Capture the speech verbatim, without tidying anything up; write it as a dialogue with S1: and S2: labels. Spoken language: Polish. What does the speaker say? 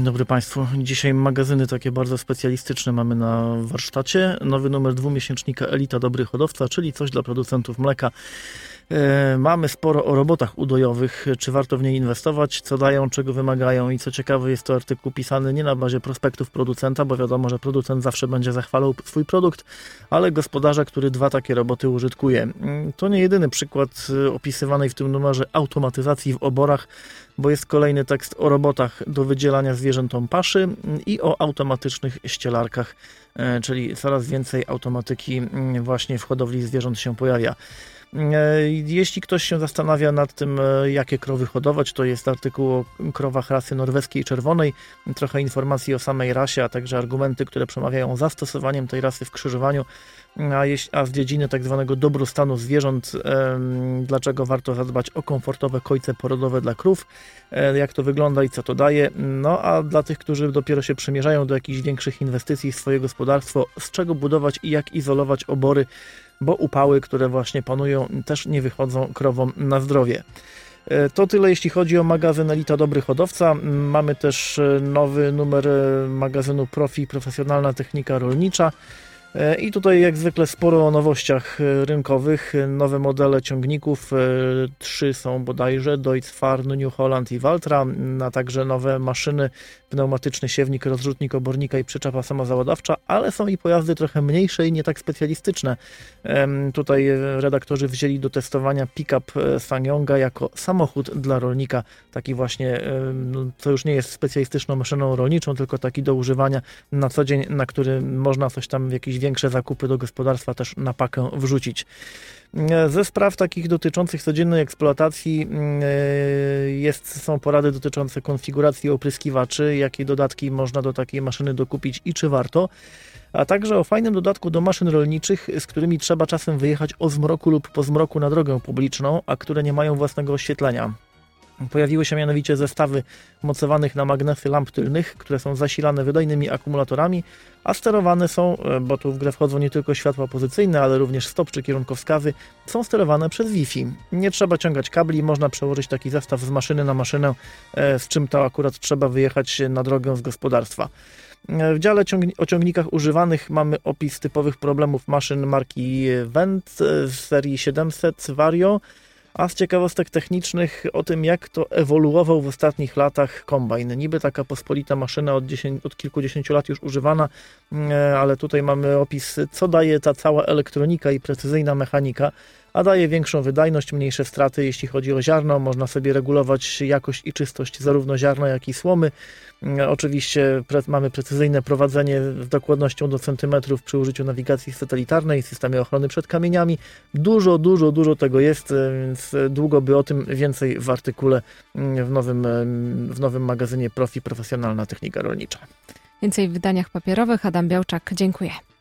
S1: dobry Państwu. Dzisiaj magazyny takie bardzo specjalistyczne mamy na warsztacie. Nowy numer dwumiesięcznika Elita Dobry Hodowca, czyli coś dla producentów mleka. E, mamy sporo o robotach udojowych, czy warto w nie inwestować, co dają, czego wymagają i co ciekawe jest to artykuł pisany nie na bazie prospektów producenta, bo wiadomo, że producent zawsze będzie zachwalał swój produkt, ale gospodarza, który dwa takie roboty użytkuje. To nie jedyny przykład opisywanej w tym numerze automatyzacji w oborach, bo jest kolejny tekst o robotach do wydzielania zwierzętom paszy i o automatycznych ścielarkach, czyli coraz więcej automatyki właśnie w hodowli zwierząt się pojawia. Jeśli ktoś się zastanawia nad tym, jakie krowy hodować, to jest artykuł o krowach rasy norweskiej czerwonej, trochę informacji o samej rasie, a także argumenty, które przemawiają za stosowaniem tej rasy w krzyżowaniu, a, jeś, a z dziedziny tak zwanego dobrostanu zwierząt, e, dlaczego warto zadbać o komfortowe kojce porodowe dla krów, e, jak to wygląda i co to daje. No a dla tych, którzy dopiero się przymierzają do jakichś większych inwestycji w swoje gospodarstwo, z czego budować i jak izolować obory, bo upały, które właśnie panują, też nie wychodzą krowom na zdrowie. To tyle, jeśli chodzi o magazyn Elita Dobry Hodowca. Mamy też nowy numer magazynu Profi, profesjonalna technika rolnicza. I tutaj jak zwykle sporo o nowościach rynkowych. Nowe modele ciągników, trzy są bodajże, Deutz-Fahr, New Holland i Valtra, a także nowe maszyny, pneumatyczny siewnik, rozrzutnik obornika i przyczepa samozaładowcza, ale są i pojazdy trochę mniejsze i nie tak specjalistyczne. Tutaj redaktorzy wzięli do testowania pick-up SsangYonga jako samochód dla rolnika, taki właśnie, to już nie jest specjalistyczną maszyną rolniczą, tylko taki do używania na co dzień, na który można coś tam, jakieś większe zakupy do gospodarstwa też na pakę wrzucić. Ze spraw takich dotyczących codziennej eksploatacji jest, są porady dotyczące konfiguracji opryskiwaczy, jakie dodatki można do takiej maszyny dokupić i czy warto, a także o fajnym dodatku do maszyn rolniczych, z którymi trzeba czasem wyjechać o zmroku lub po zmroku na drogę publiczną, a które nie mają własnego oświetlenia. Pojawiły się mianowicie zestawy mocowanych na magnesy lamp tylnych, które są zasilane wydajnymi akumulatorami, a sterowane są, bo tu w grę wchodzą nie tylko światła pozycyjne, ale również stop czy kierunkowskazy, są sterowane przez Wi-Fi. Nie trzeba ciągać kabli, można przełożyć taki zestaw z maszyny na maszynę, z czym to akurat trzeba wyjechać na drogę z gospodarstwa. W dziale ciągni- o ciągnikach używanych mamy opis typowych problemów maszyn marki Wendt z serii siedemset Vario, a z ciekawostek technicznych o tym, jak to ewoluował w ostatnich latach kombajn. Niby taka pospolita maszyna od, dziesięć, od kilkudziesięciu lat już używana, ale tutaj mamy opis, co daje ta cała elektronika i precyzyjna mechanika, a daje większą wydajność, mniejsze straty, jeśli chodzi o ziarno. Można sobie regulować jakość i czystość zarówno ziarna, jak i słomy. Oczywiście pre- mamy precyzyjne prowadzenie z dokładnością do centymetrów przy użyciu nawigacji satelitarnej, systemie ochrony przed kamieniami. Dużo, dużo, dużo tego jest, więc długo by o tym więcej w artykule w nowym, w nowym magazynie Profi, profesjonalna technika rolnicza.
S2: Więcej w wydaniach papierowych. Adam Białczak, dziękuję.